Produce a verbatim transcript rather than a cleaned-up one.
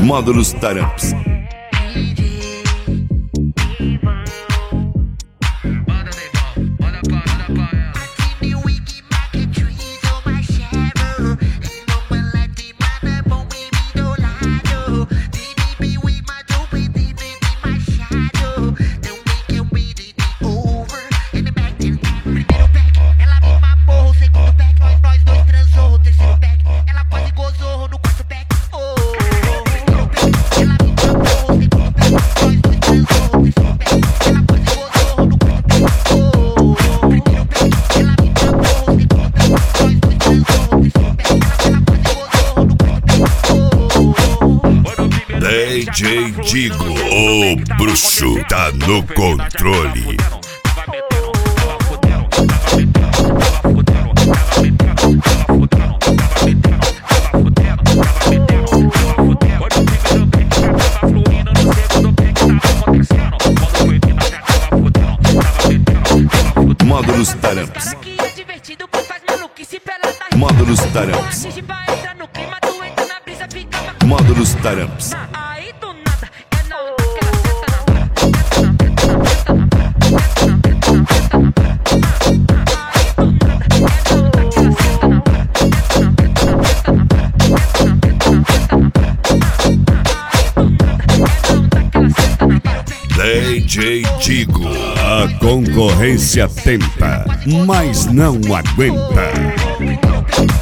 Módulos Taramps. D J Digo, o bruxo, tá no controle. Módulos Taramps. Módulos Taramps. Módulos Taramps. D J Digo, a concorrência tenta, mas não aguenta.